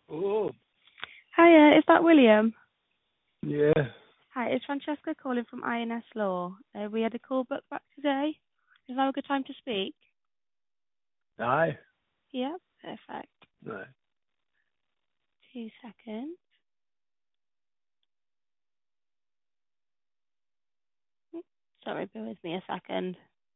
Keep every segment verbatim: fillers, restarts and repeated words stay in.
Oh, Hiya, is that William? yeah. Hi, it's Francesca calling from I N S Law. Uh, we had a call booked back today. Is now a good time to speak? Aye. Yeah, perfect. Aye. Two seconds. Sorry, bear with me a second.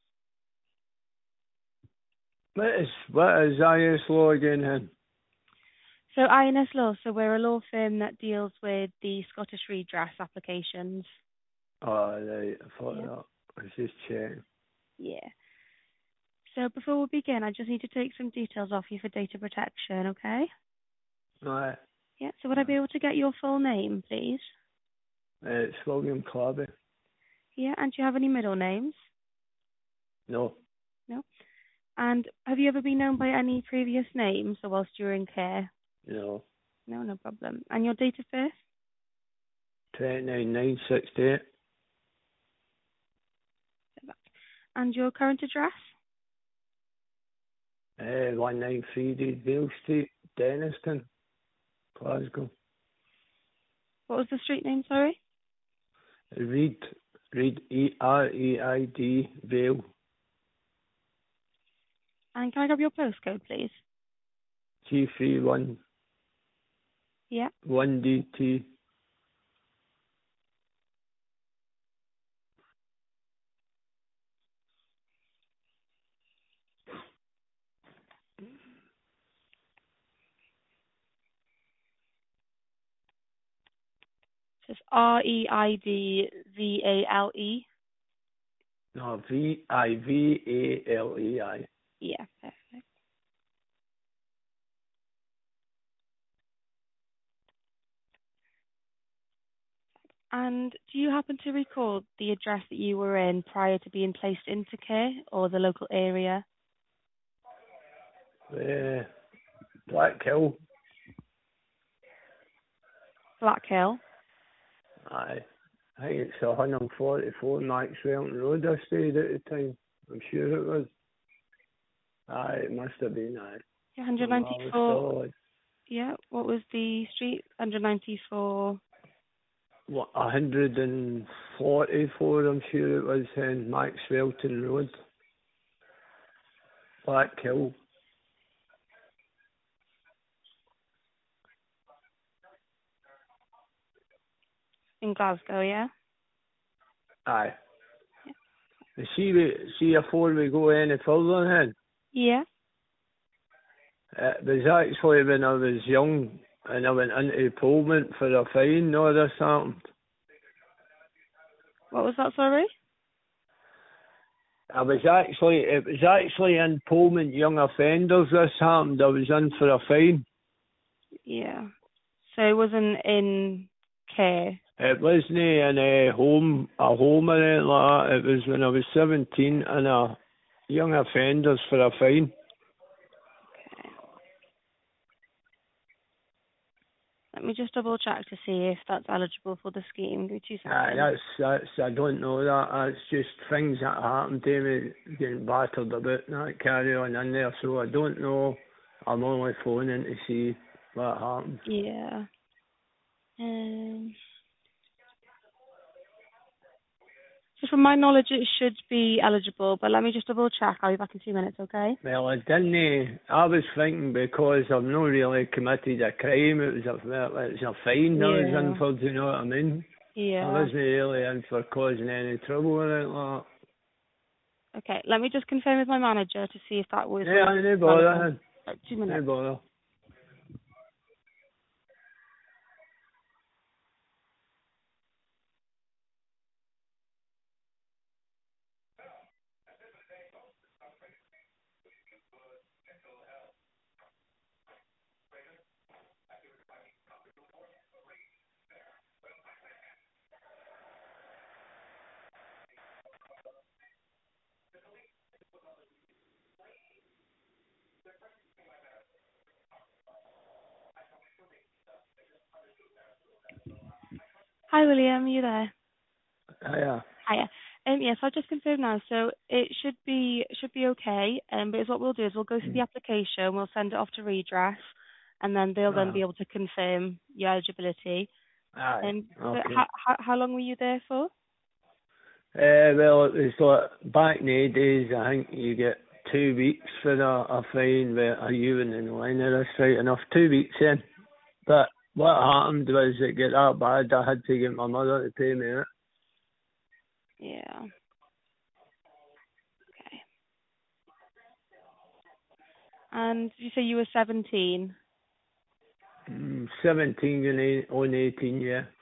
What is, what is I S law again then? So I N S Law, so we're a law firm that deals with the Scottish redress applications. Oh, right. I thought Yeah. that. I was just checking. Yeah. So before we begin, I just need to take some details off you for data protection, okay? Aye. Yeah, so would I be Aye. able to get your full name, please? It's William Clabby. Yeah, and do you have any middle names? No. No? And have you ever been known by any previous names or whilst you were in care? No. No, no problem. And your date of birth? twenty-nine nine sixty-eight. And your current address? Uh, one nine three D Dale Street, Denniston, Glasgow. What was the street name, sorry? Reed. Reed. E R E I D. Vale. And can I grab your postcode, please? G three one Yeah. one D T. So it's R E I D V A L E. No, V I V A L E I. Yeah, perfect. And do you happen to recall the address that you were in prior to being placed into care or the local area? Uh, Black Hill. Black Hill. Aye. I think it's one forty-four Maxwell Road I stayed at the time. I'm sure it was. Aye, it must have been, aye. Well, I was one ninety-four. still like, Yeah, what was the street? one ninety-four. what, one forty-four, I'm sure it was, in Maxwellton Road. Black Hill. In Glasgow, yeah? Aye. And see, we, see before we go any further then, Yeah. it was actually when I was young and I went into Pullman for a fine or this happened. What was that, sorry? I was actually, it was actually in Pullman Young Offenders this happened. I was in for a fine. Yeah. So it wasn't in care. It wasn't in a home, a home or anything like that. It was when I was seventeen in a Young Offenders for a fine. Okay. Let me just double check to see if that's eligible for the scheme. Give me two Aye, seconds. that's, that's, I don't know that. That's just things that happen to me, getting battered about and that carry on in there. So I don't know. I'm only phoning to see what happened. Yeah. Um, so from my knowledge, it should be eligible, but let me just double check. I'll be back in two minutes, okay? Well, I didn't. I was thinking because I've not really committed a crime. It was a, well, it was a fine I was in Yeah. for. Do you know what I mean? I Yeah. wasn't really in for causing any trouble or anything like Okay. Let me just confirm with my manager to see if that was that. Yeah, no relevant. bother. Right, two No minutes. bother. Hi, William. Are you there? Yeah. Hiya. Um, yes, I'll just confirm now. So it should be should be okay. Um, but what we'll do is we'll go through the application. We'll send it off to redress, and then they'll then Ah, be able to confirm your eligibility. aye. Um, so Okay. how, how, how long were you there for? Uh, well, it was like back in the days, I think you get two weeks for a, a fine with a urine and liner, that's right enough, two weeks in. But what happened was it got that bad, I had to get my mother to pay me it. Yeah. Okay. And did you say you were seventeen? Mm, seventeen and eight, on eighteen, yeah.